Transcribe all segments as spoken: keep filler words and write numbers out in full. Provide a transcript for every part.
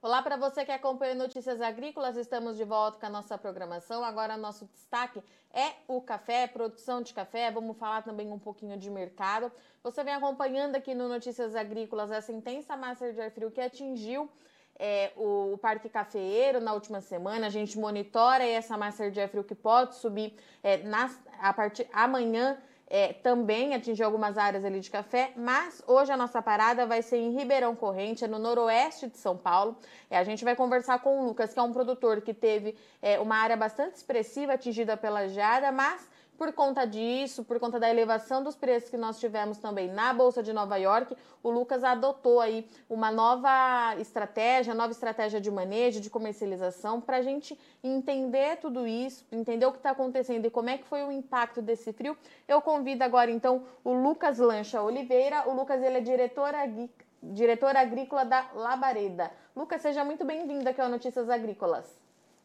Olá para você que acompanha Notícias Agrícolas, estamos de volta com a nossa programação. Agora nosso destaque é o café, produção de café, vamos falar também um pouquinho de mercado. Você vem acompanhando aqui no Notícias Agrícolas essa intensa massa de ar frio que atingiu é, o, o Parque Cafeeiro na última semana. A gente monitora essa massa de ar frio que pode subir é, nas, a partir amanhã. É, também atingiu algumas áreas ali de café, mas hoje a nossa parada vai ser em Ribeirão Corrente, é no noroeste de São Paulo. É, a gente vai conversar com o Lucas, que é um produtor que teve é, uma área bastante expressiva atingida pela geada, mas por conta disso, por conta da elevação dos preços que nós tivemos também na Bolsa de Nova York, o Lucas adotou aí uma nova estratégia, nova estratégia de manejo, de comercialização, para a gente entender tudo isso, entender o que está acontecendo e como é que foi o impacto desse frio. Eu convido agora, então, o Lucas Lancha Oliveira. O Lucas, ele é diretor, agrí... diretor agrícola da Labareda. Lucas, seja muito bem-vindo aqui ao Notícias Agrícolas.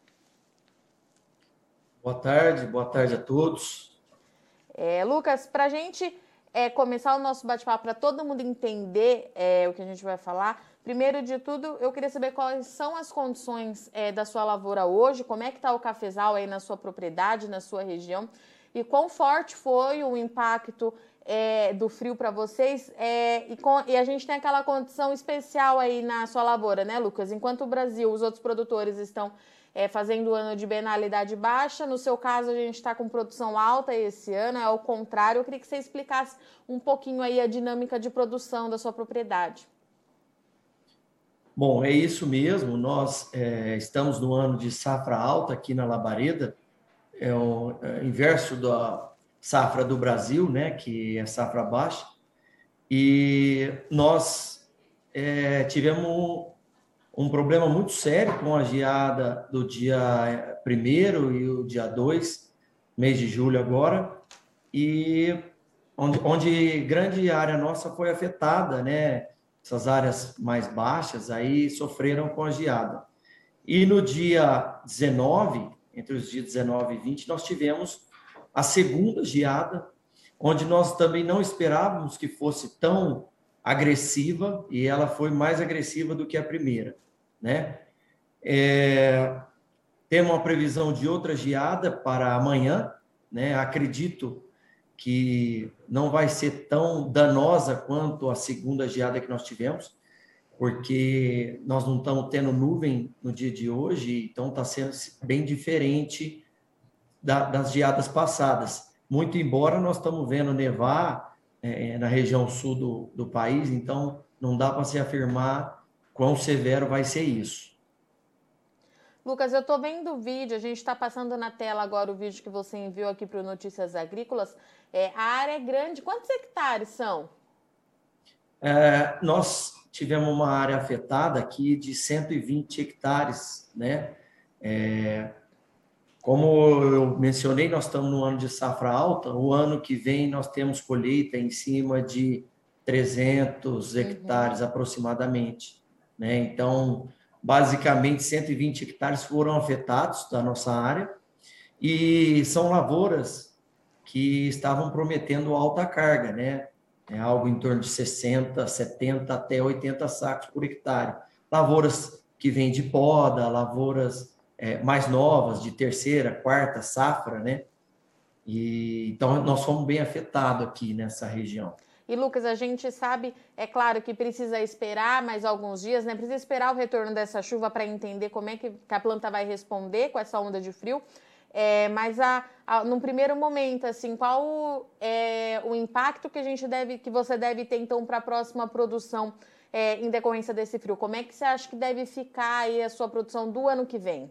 Boa tarde, boa tarde a todos. É, Lucas, para a gente é, começar o nosso bate-papo, para todo mundo entender é, o que a gente vai falar, primeiro de tudo, eu queria saber quais são as condições é, da sua lavoura hoje, como é que está o cafezal aí na sua propriedade, na sua região, e quão forte foi o impacto é, do frio para vocês, é, e, com, e a gente tem aquela condição especial aí na sua lavoura, né, Lucas? Enquanto o Brasil, os outros produtores estão É, fazendo o ano de benalidade baixa, no seu caso a gente está com produção alta esse ano, é ao contrário. Eu queria que você explicasse um pouquinho aí a dinâmica de produção da sua propriedade. Bom, é isso mesmo, nós é, estamos no ano de safra alta aqui na Labareda, é o é, inverso da safra do Brasil, né, que é safra baixa, e nós é, tivemos um, um problema muito sério com a geada do dia primeiro e o dia dois, mês de julho agora, e onde, onde grande área nossa foi afetada, né? Essas áreas mais baixas aí sofreram com a geada. E no dia dezenove, entre os dias dezenove e vinte, nós tivemos a segunda geada, onde nós também não esperávamos que fosse tão agressiva, e ela foi mais agressiva do que a primeira, né? É, temos uma previsão de outra geada para amanhã, né? Acredito que não vai ser tão danosa quanto a segunda geada que nós tivemos, porque nós não estamos tendo nuvem no dia de hoje, então está sendo bem diferente da, das geadas passadas. Muito embora nós estamos vendo nevar é, na região sul do, do país, então não dá para se afirmar quão severo vai ser isso. Lucas, eu estou vendo o vídeo, a gente está passando na tela agora o vídeo que você enviou aqui para o Notícias Agrícolas. É, a área é grande, quantos hectares são? É, nós tivemos uma área afetada aqui de cento e vinte hectares, né? É, como eu mencionei, nós estamos no ano de safra alta. O ano que vem nós temos colheita em cima de trezentos hectares Uhum. aproximadamente, né? Então, basicamente, cento e vinte hectares foram afetados da nossa área e são lavouras que estavam prometendo alta carga, né? É algo em torno de sessenta, setenta até oitenta sacos por hectare. Lavouras que vêm de poda, lavouras é, mais novas, de terceira, quarta safra, né? E, então, nós fomos bem afetados aqui nessa região. E Lucas, a gente sabe, é claro que precisa esperar mais alguns dias, né? Precisa esperar o retorno dessa chuva para entender como é que a planta vai responder com essa onda de frio. É, mas a, a, num primeiro momento, assim, qual é o impacto que a gente deve, que você deve ter então para a próxima produção é, em decorrência desse frio? Como é que você acha que deve ficar aí a sua produção do ano que vem?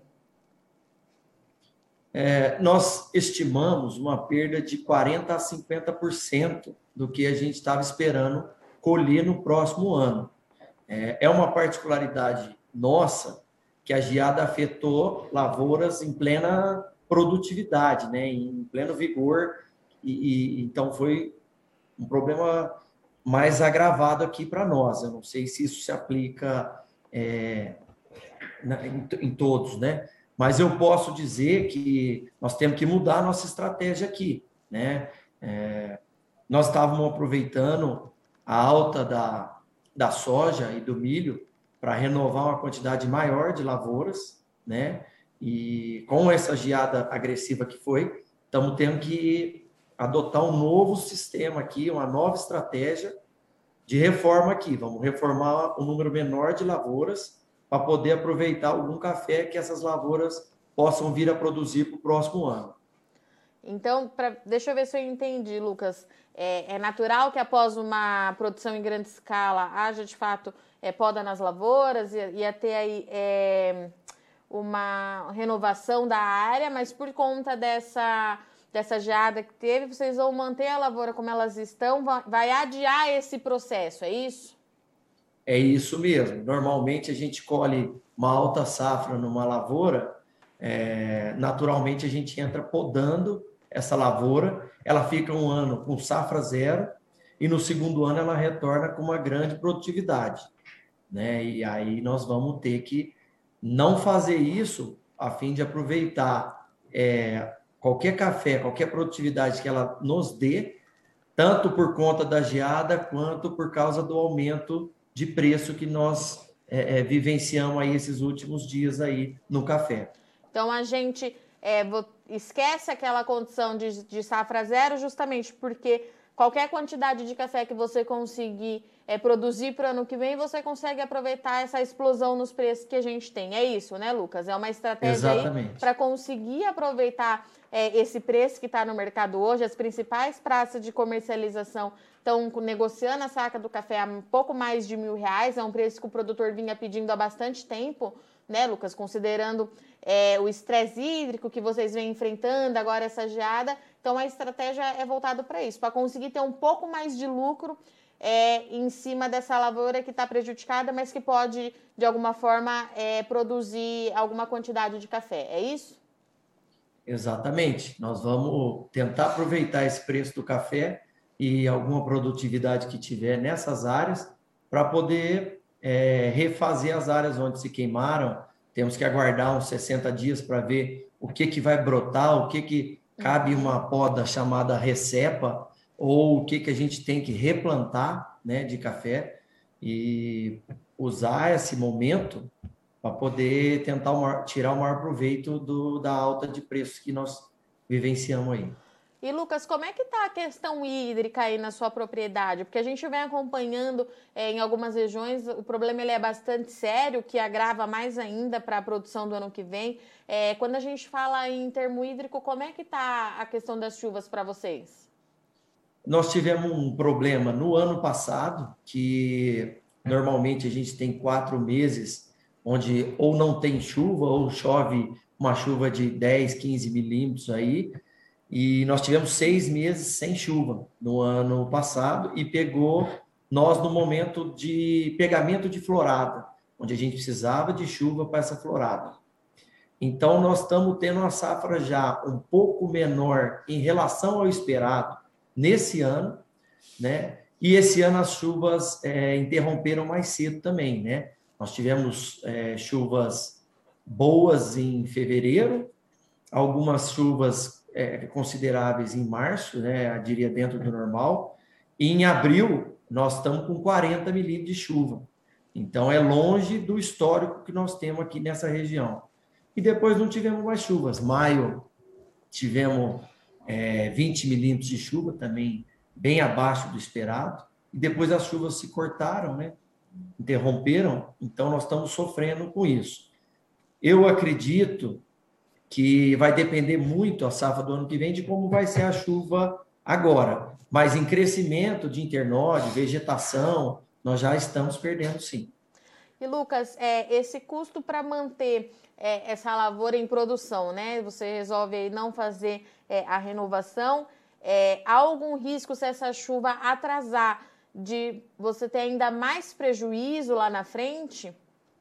É, nós estimamos uma perda de quarenta a cinquenta por cento do que a gente estava esperando colher no próximo ano. É, é uma particularidade nossa que a geada afetou lavouras em plena produtividade, né, em pleno vigor, e, e então foi um problema mais agravado aqui para nós. Eu não sei se isso se aplica é, na, em, em todos, né? Mas eu posso dizer que nós temos que mudar a nossa estratégia aqui, né? É, nós estávamos aproveitando a alta da, da soja e do milho para renovar uma quantidade maior de lavouras, né? E com essa geada agressiva que foi, estamos tendo que adotar um novo sistema aqui, uma nova estratégia de reforma aqui. Vamos reformar um número menor de lavouras para poder aproveitar algum café que essas lavouras possam vir a produzir para o próximo ano. Então, pra, deixa eu ver se eu entendi, Lucas. É, é natural que após uma produção em grande escala haja, de fato, é, poda nas lavouras e, e até aí é, uma renovação da área, mas por conta dessa, dessa geada que teve, vocês vão manter a lavoura como elas estão, vai, vai adiar esse processo, é isso? É isso mesmo. Normalmente a gente colhe uma alta safra numa lavoura, é, naturalmente a gente entra podando essa lavoura, ela fica um ano com safra zero e no segundo ano ela retorna com uma grande produtividade, né? E aí nós vamos ter que não fazer isso a fim de aproveitar é, qualquer café, qualquer produtividade que ela nos dê, tanto por conta da geada quanto por causa do aumento de preço que nós é, é, vivenciamos aí esses últimos dias aí no café. Então a gente é, esquece aquela condição de, de safra zero justamente porque qualquer quantidade de café que você conseguir é, produzir para o ano que vem, você consegue aproveitar essa explosão nos preços que a gente tem. É isso, né, Lucas? É uma estratégia aí para conseguir aproveitar é, esse preço que está no mercado hoje. As principais praças de comercialização estão negociando a saca do café a um pouco mais de mil reais. É um preço que o produtor vinha pedindo há bastante tempo, né, Lucas? Considerando é, o estresse hídrico que vocês vêm enfrentando, agora essa geada. Então, a estratégia é voltada para isso, para conseguir ter um pouco mais de lucro é, em cima dessa lavoura que está prejudicada, mas que pode, de alguma forma, é, produzir alguma quantidade de café. É isso? Exatamente. Nós vamos tentar aproveitar esse preço do café e alguma produtividade que tiver nessas áreas para poder é, refazer as áreas onde se queimaram. Temos que aguardar uns sessenta dias para ver o que, que vai brotar, o que, que cabe uma poda chamada recepa, ou o que, que a gente tem que replantar, né, de café, e usar esse momento para poder tentar o maior, tirar o maior proveito do, da alta de preços que nós vivenciamos aí. E, Lucas, como é que está a questão hídrica aí na sua propriedade? Porque a gente vem acompanhando é, em algumas regiões, o problema ele é bastante sério, que agrava mais ainda para a produção do ano que vem. É, quando a gente fala em termo hídrico, como é que está a questão das chuvas para vocês? Nós tivemos um problema no ano passado, que normalmente a gente tem quatro meses, onde ou não tem chuva, ou chove uma chuva de dez, quinze milímetros aí, e nós tivemos seis meses sem chuva no ano passado e pegou nós no momento de pegamento de florada, onde a gente precisava de chuva para essa florada. Então, nós estamos tendo uma safra já um pouco menor em relação ao esperado nesse ano, né? E esse ano as chuvas é, interromperam mais cedo também, né? Nós tivemos é, chuvas boas em fevereiro, algumas chuvas É, consideráveis em março, né, eu diria dentro do normal, e em abril nós estamos com quarenta milímetros de chuva. Então é longe do histórico que nós temos aqui nessa região. E depois não tivemos mais chuvas. Maio tivemos é, vinte milímetros de chuva, também bem abaixo do esperado, e depois as chuvas se cortaram, né, interromperam, então nós estamos sofrendo com isso. Eu acredito que vai depender muito a safra do ano que vem de como vai ser a chuva agora. Mas em crescimento de internode, vegetação, nós já estamos perdendo, sim. E, Lucas, é, esse custo para manter é, essa lavoura em produção, né? Você resolve aí não fazer é, a renovação. É, há algum risco se essa chuva atrasar de você ter ainda mais prejuízo lá na frente?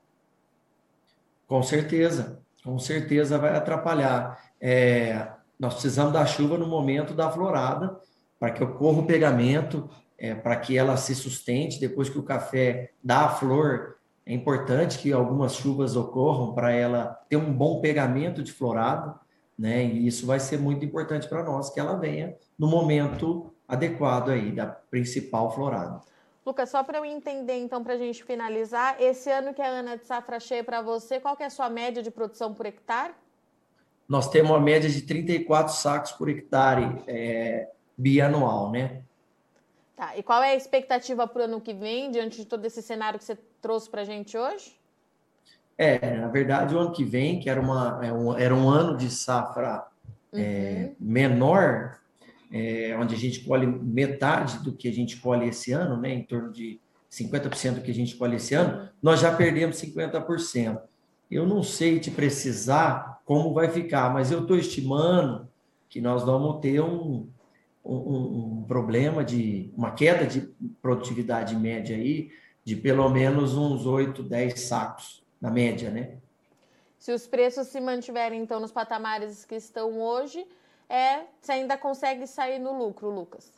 Com certeza. Com certeza vai atrapalhar. É, nós precisamos da chuva no momento da florada, para que ocorra o pegamento, é, para que ela se sustente. Depois que o café dá a flor, é importante que algumas chuvas ocorram para ela ter um bom pegamento de florada, né? E isso vai ser muito importante para nós, que ela venha no momento adequado aí da principal florada. Lucas, só para eu entender, então, para a gente finalizar, esse ano que é ano de safra cheia para você, qual que é a sua média de produção por hectare? Nós temos uma média de trinta e quatro sacos por hectare é, bianual, né? Tá, e qual é a expectativa para o ano que vem, diante de todo esse cenário que você trouxe para a gente hoje? É, na verdade, o ano que vem, que era, uma, é um, era um ano de safra é, Uhum. menor, é, onde a gente colhe metade do que a gente colhe esse ano, né, em torno de cinquenta por cento do que a gente colhe esse ano, Sim. nós já perdemos cinquenta por cento. Eu não sei te precisar como vai ficar, mas eu estou estimando que nós vamos ter um, um, um problema de uma queda de produtividade média aí de pelo menos uns oito, dez sacos na média, né? Se os preços se mantiverem, então, nos patamares que estão hoje, é, você ainda consegue sair no lucro, Lucas?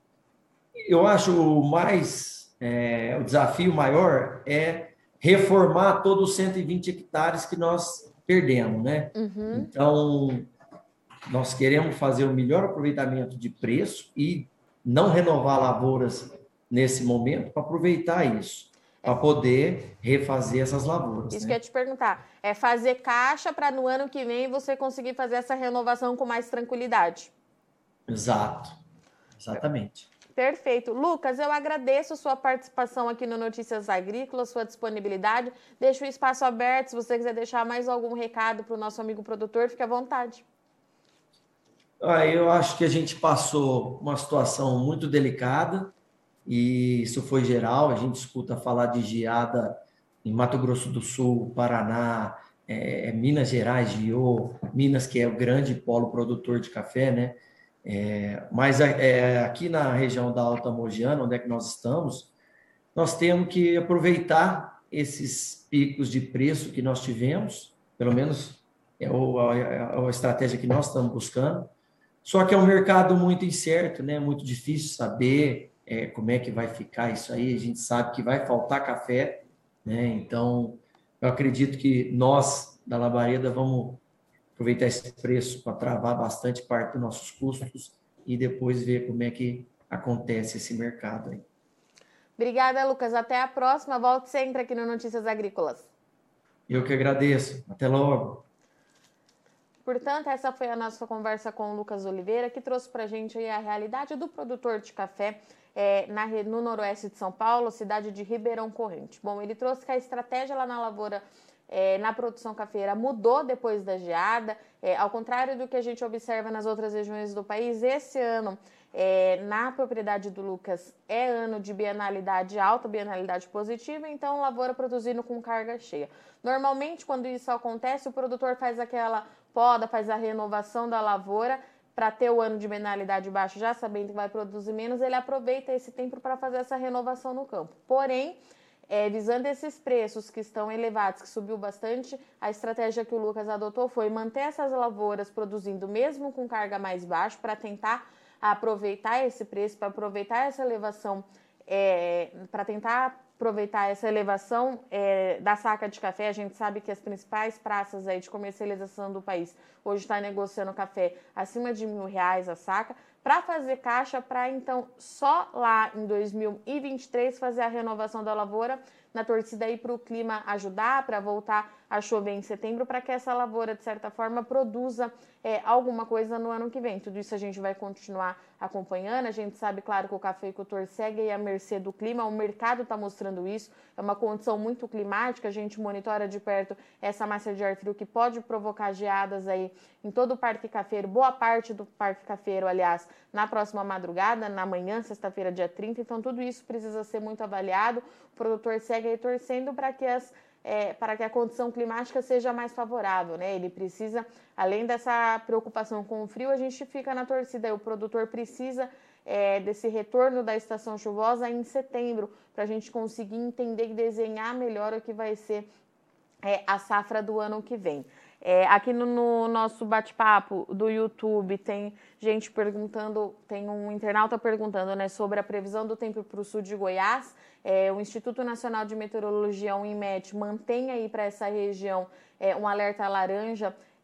Eu acho o mais, é, o desafio maior é reformar todos os cento e vinte hectares que nós perdemos, né? Uhum. Então, nós queremos fazer o melhor aproveitamento de preço e não renovar lavouras nesse momento para aproveitar isso, para poder refazer essas lavouras, Isso que eu né? ia te perguntar. É fazer caixa para no ano que vem você conseguir fazer essa renovação com mais tranquilidade. Exato, exatamente. Perfeito. Lucas, eu agradeço sua participação aqui no Notícias Agrícolas, sua disponibilidade. Deixo o espaço aberto. Se você quiser deixar mais algum recado para o nosso amigo produtor, fique à vontade. Ah, eu acho que a gente passou uma situação muito delicada e isso foi geral. A gente escuta falar de geada em Mato Grosso do Sul, Paraná, é, Minas Gerais, Giô, Minas, que é o grande polo produtor de café, né? É, mas é, aqui na região da Alta Mogiana, onde é que nós estamos, nós temos que aproveitar esses picos de preço que nós tivemos, pelo menos é a, a estratégia que nós estamos buscando. Só que é um mercado muito incerto, né? Muito difícil saber é, como é que vai ficar isso aí. A gente sabe que vai faltar café, né? Então, eu acredito que nós, da Labareda, vamos aproveitar esse preço para travar bastante parte dos nossos custos e depois ver como é que acontece esse mercado aí. Obrigada, Lucas. Até a próxima. Volte sempre aqui no Notícias Agrícolas. Eu que agradeço. Até logo. Portanto, essa foi a nossa conversa com o Lucas Oliveira, que trouxe para a gente aí a realidade do produtor de café é, na, no noroeste de São Paulo, cidade de Ribeirão Corrente. Bom, ele trouxe que a estratégia lá na lavoura, é, na produção cafeira, mudou depois da geada. É, ao contrário do que a gente observa nas outras regiões do país, esse ano, é, na propriedade do Lucas, é ano de bienalidade alta, bienalidade positiva, então lavoura produzindo com carga cheia. Normalmente, quando isso acontece, o produtor faz aquela poda, faz a renovação da lavoura para ter o ano de bienalidade baixo, já sabendo que vai produzir menos, ele aproveita esse tempo para fazer essa renovação no campo. Porém, é, visando esses preços que estão elevados, que subiu bastante, a estratégia que o Lucas adotou foi manter essas lavouras produzindo mesmo com carga mais baixa para tentar aproveitar esse preço, para aproveitar essa elevação, é, para tentar aproveitar essa elevação é, da saca de café. A gente sabe que as principais praças aí de comercialização do país hoje está negociando café acima de mil reais a saca, para fazer caixa, para então só lá em dois mil e vinte e três fazer a renovação da lavoura, na torcida aí para o clima ajudar, para voltar a chover em setembro, para que essa lavoura, de certa forma, produza é, alguma coisa no ano que vem. Tudo isso a gente vai continuar acompanhando. A gente sabe, claro, que o cafeicultor segue aí à mercê do clima, o mercado está mostrando isso, é uma condição muito climática, a gente monitora de perto essa massa de ar frio que pode provocar geadas aí em todo o parque cafeiro, boa parte do parque cafeiro, aliás, na próxima madrugada, na manhã, sexta-feira, dia trinta, então tudo isso precisa ser muito avaliado. O produtor segue aí torcendo para que as É, para que a condição climática seja mais favorável, né? Ele precisa, além dessa preocupação com o frio, a gente fica na torcida, o produtor precisa é, desse retorno da estação chuvosa em setembro, para a gente conseguir entender e desenhar melhor o que vai ser é, a safra do ano que vem. É, aqui no, no nosso bate-papo do YouTube tem gente perguntando, tem um internauta perguntando, né, sobre a previsão do tempo para o sul de Goiás. É, o Instituto Nacional de Meteorologia, o INMET, mantém aí para essa região é, um alerta laranja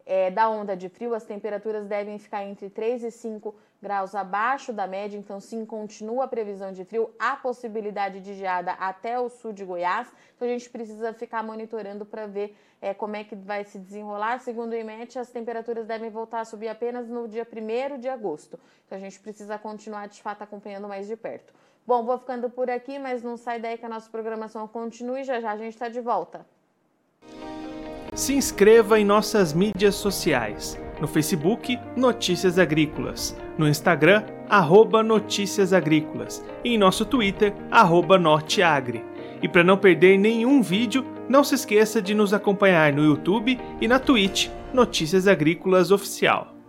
é, da onda de frio, as temperaturas devem ficar entre três e cinco graus abaixo da média, então sim, continua a previsão de frio, há possibilidade de geada até o sul de Goiás, então a gente precisa ficar monitorando para ver é, como é que vai se desenrolar. Segundo o IMET, as temperaturas devem voltar a subir apenas no dia primeiro de agosto, então a gente precisa continuar de fato acompanhando mais de perto. Bom, vou ficando por aqui, mas não sai daí que a nossa programação continue, já já a gente está de volta. Se inscreva em nossas mídias sociais. No Facebook, Notícias Agrícolas. No Instagram, arroba Notícias Agrícolas. E em nosso Twitter, arroba Norteagri. E para não perder nenhum vídeo, não se esqueça de nos acompanhar no YouTube e na Twitch, Notícias Agrícolas Oficial.